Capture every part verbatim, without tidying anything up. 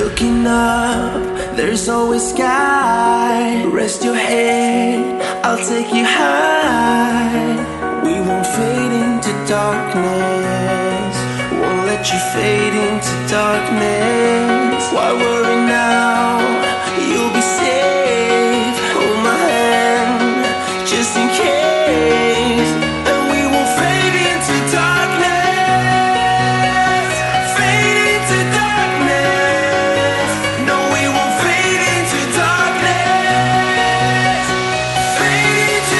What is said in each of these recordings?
Looking up, there's always sky. Rest your head, I'll take you high. We won't fade into darkness, won't let you fade into darkness. Why worry now? You'll be safe. Hold my hand, just in case. And we won't fade into darkness, fade into darkness. No, we won't fade into darkness, fade into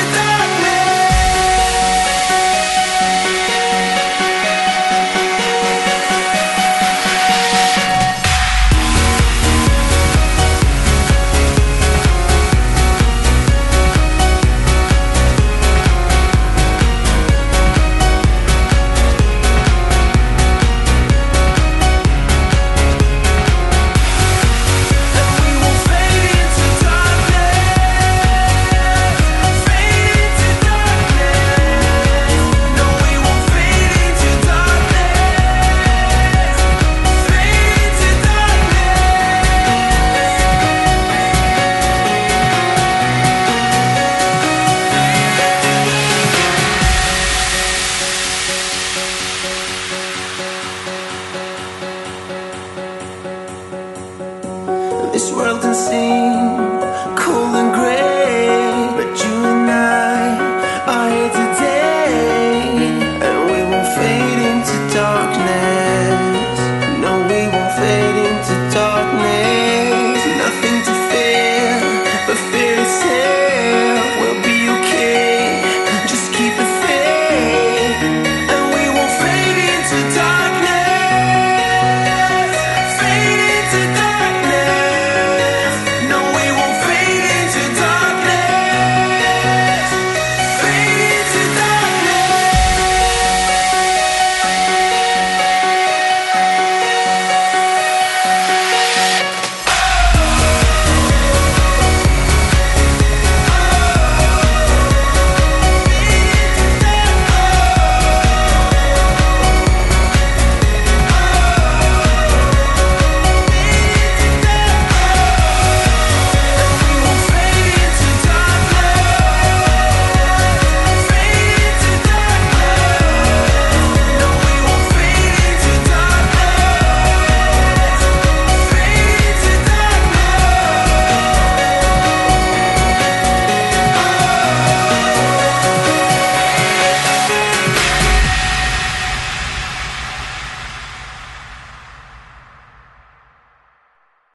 This world can sing